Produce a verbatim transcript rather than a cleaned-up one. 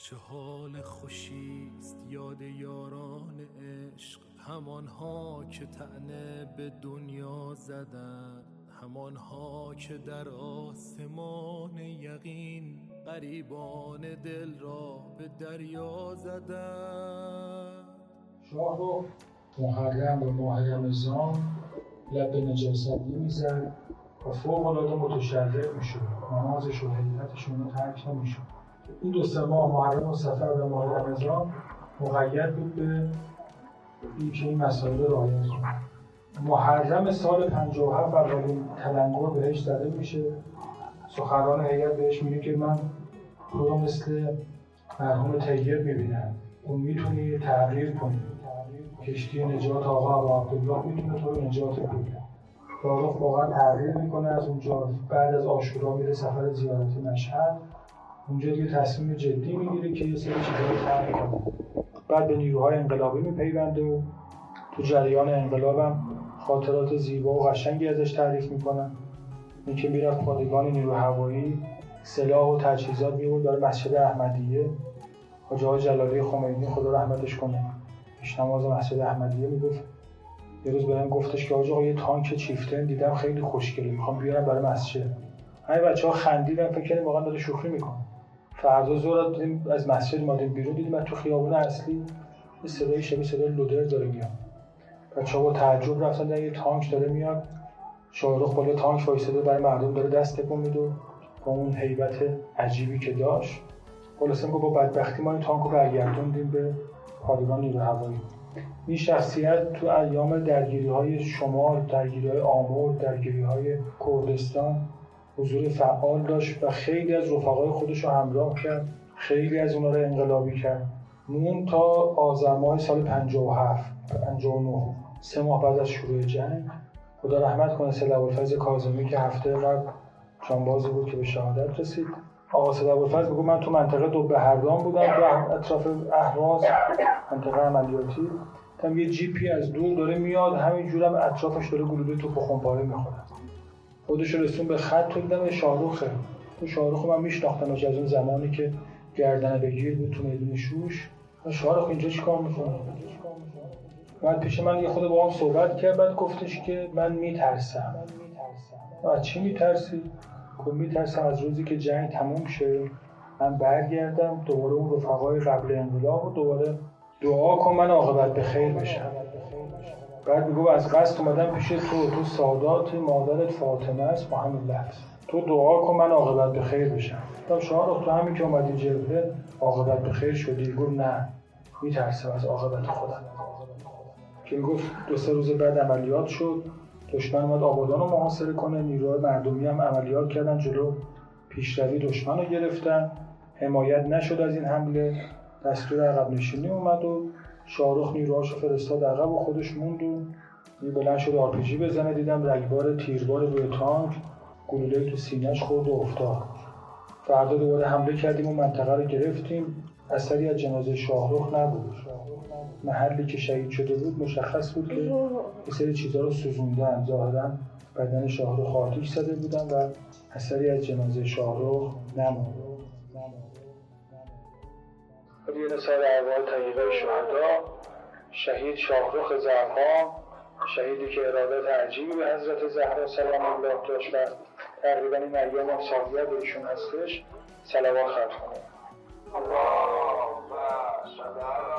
چه حال خوشیست یاد یاران عشق، همانها که طعنه به دنیا زدن، همانها که در آسمان یقین غریبان دل را به دریا زدن. شاه رو محرم به ماه رمضان لب به نجاست نمیزد و فوق العاده متشرع میشد، نمازش و هیئتشون رو ترک نمیشد. این دو سه ماه محرم و صفر و ماه رمضان مقید بود به اینکه این مسائل رو رعایت کنه. محرم سال پنجاه و هفت اولین تلنگر بهش زده میشه. سخنران هیئت بهش میگه که من تو رو مثل مرحوم طیب میبینم، اون میتونی تغییر کنی، کشتی نجات آقا ابو عبدالله میتونه تو رو نجات بده. شاهرخ واقعا تغییر میکنه. از اونجا بعد از عاشورا میره سفر زیارتی مشهد، اونجا دیگه تصمیم جدی میگیره که یه سری چیزا رو ترک کنه. بعد به نیروهای انقلابی میپیونده و تو جریان انقلابم خاطرات زیبا و قشنگی ازش تعریف میکنن. این که میرفت پادگان نیروی هوایی سلاح و تجهیزات میبرد برای مسجد احمدیه. حاجی آقا جلالی خمینی خدا رحمتش کنه پیش نماز مسجد احمدیه میگفت، یه روز بهم گفتش که حاجی آقا یه تانک چیفتن دیدم خیلی خوشگله، میخوام بیارم برای مسجد. همه بچه‌ها خندیدن، فکر کردیم واقعا داره شوخی میکنه. فردا ظهر دیدیم از مسجد اومدیم بیرون، دیدیم تو خیابون اصلی یه صدای شبیه صدای لودر داره میاد. بچه‌ها با تعجب رفتن دیدن یه تانک داره میاد. شاهرخ بالا تانک وایساده برای مردم داره دست تکون میده با اون هیبت عجیبی که داشت. خلاصه میگه با بدبختی ما این تانک رو برگردوندیم به پادگان نیروی هوایی. این شخصیت تو ایام درگیری‌های شمال، درگیری‌های آمل، درگیری‌های کردستان حضور فعال داشت و خیلی از رفقای خودش رو همراه کرد، خیلی از اونها رو انقلابی کرد. مون تا آذر ماه سال پنجاه و هفت پنجاه و نه، سه ماه بعد از شروع جنگ، خدا رحمت کنه سید ابوالفضل کاظمی که هفته قبل جانبازی بود که به شهادت رسید. آقا سید ابوالفضل میگه من تو منطقه دوبهردان بودم، تو اطراف اهواز، منطقه عملیاتی. دیدم یه جیپی از دور داره میاد، همینجورم اطرافش داره گلوله توپ و خمپاره میخوره. خودش رسون به خط، دیدم شاهرخه. تو شاهرخ من میشناختمش از اون زمانی که گردنه بگیر بود تو میدون شوش. شاهرخ اینجا چیکار میکنه؟ بعد پیش من یه خود با هم صحبت کرد، بعد گفتش که من میترسم. از چی میترسی؟ گفت میترسم از روزی که جنگ تموم شه من برگردم دوباره اون رفقای قبل انقلاب و دوباره دعا کن من عاقبت به خیر بشم. بعد میگو از قصد اومدم پیش تو، تو سادات مادرت فاطمه است با همین لفظ، تو دعا کن من عاقبت به خیر بشم. گفتم شاهرخ تو همین که اومدی جبهه عاقبت به خیر شدی؟ گفت نه، میترسم از عاقبت خودم. که میگفت دو سه روز بعد عملیات شد، دشمن اومد آبادان رو محاصره کنه، نیروهای مردمی هم عملیات کردن جلو پیشروی دشمن رو گرفتن، حمایت نشد از این حمله، دستور عقب نشینی اومد و شاهرخ نیروهاشو فرستاد عقب و خودش موند و بلند شد آر پی جی بزنه. دیدم رگبار تیربار روی تانک گلوله تو سینه‌اش خورد و افتاد. فردا دوباره حمله کردیم و منطقه رو گرفتیم. اثری از جنازه شاهرخ نبود. محلی که شهید شده بود مشخص بود که یه سری چیزا رو سوزوندن، ظاهراً بدن شاهرخ آتش زده بودن و اثری از جنازه شاهرخ نموند. یه نثار احوال طیبه شهدا، شهید شاهرخ زرها، شهیدی که ارادت عجیبی به حضرت زهرا سلام الله داشت و تقریبا این ایام هم سالگرد ایشون هستش. صلوات خرج کنیم. اللهم صل